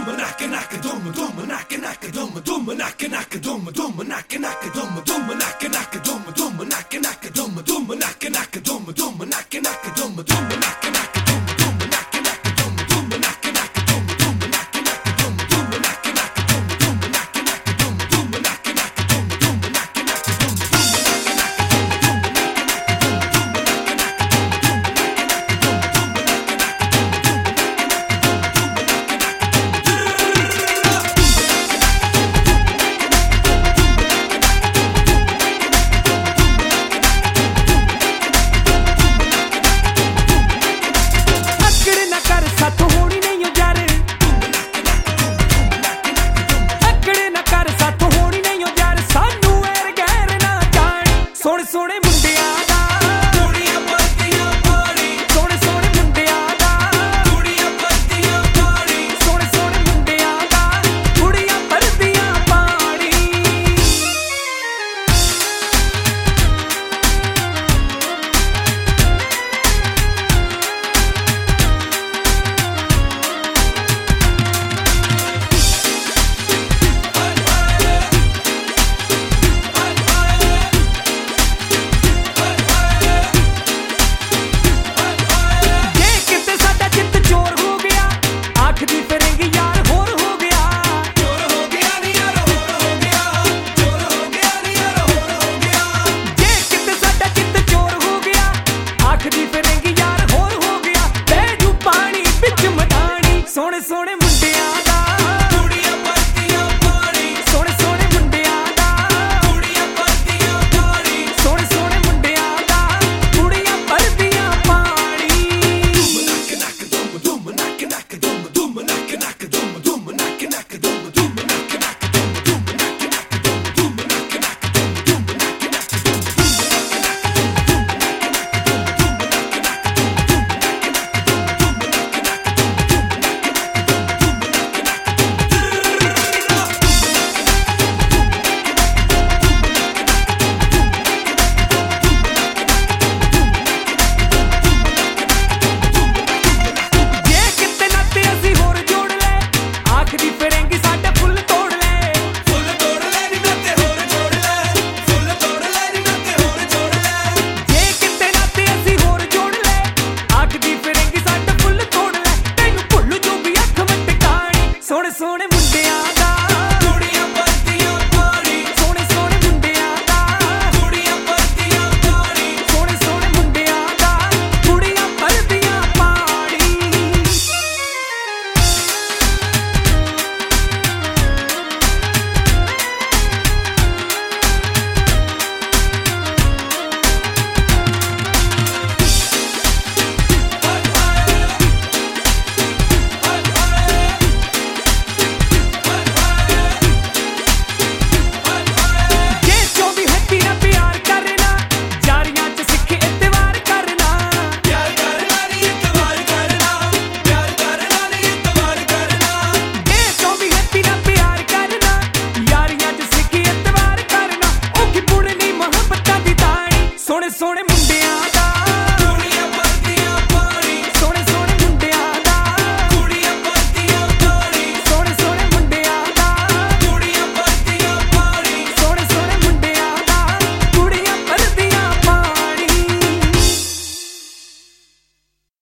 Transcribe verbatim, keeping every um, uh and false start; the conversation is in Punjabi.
dum nak nak dum dum nak nak dum dum nak nak dum dum nak nak dum dum nak nak dum dum nak nak dum dum nak nak dum dum nak nak dum dum nak nak dum dum nak nak dum dum nak nak dum dum nak nak dum dum nak nak dum dum nak nak dum dum nak nak dum dum nak nak dum ਸੋਹਣੇ ਮੁੰਡਿਆਂ ਦਾ ਕੁੜੀਆਂ ਪਰਦੀਆਂ ਪਾਣੀ ਸੋਹਣੇ ਸੋਹਣੇ ਮੁੰਡਿਆਂ ਦਾ ਕੁੜੀਆਂ ਪਰਦੀਆਂ ਪਾਣੀ ਸੋਹਣੇ ਸੋਹਣੇ ਮੁੰਡਿਆਂ ਦਾ ਕੁੜੀਆਂ ਪਰਦੀਆਂ ਪਾਣੀ ਸੋਹਣੇ ਸੋਹਣੇ ਮੁੰਡਿਆਂ ਦਾ ਕੁੜੀਆਂ ਪਰਦੀਆਂ ਪਾਣੀ ਸੋਹਣੇ ਸੋਹਣੇ ਮੁੰਡਿਆਂ ਦਾ ਕੁੜੀਆਂ ਪਰਦੀਆਂ ਪਾਣੀ ਸੋਹਣੇ ਸੋਹਣੇ ਮੁੰਡਿਆਂ ਦਾ ਕੁੜੀਆਂ ਪਰਦੀਆਂ ਪਾਣੀ ਨੱਕ ਨੱਕ ਦੁਮ ਦੁਮ ਨੱਕ ਨੱਕ ਦੁਮ ਦੁਮ ਨੱਕ ਨੱਕ ਦੁਮ ਦੁਮ ਨੱਕ ਨੱਕ ਦੁਮ ਦੁਮ ਨੱਕ ਨੱਕ ਦੁਮ ਦੁਮ ਨੱਕ ਨੱਕ ਦੁਮ ਦੁਮ ਨੱਕ ਨੱਕ ਦੁਮ ਦੁਮ ਨੱਕ ਨੱਕ ਦੁਮ ਸੋਹਣੇ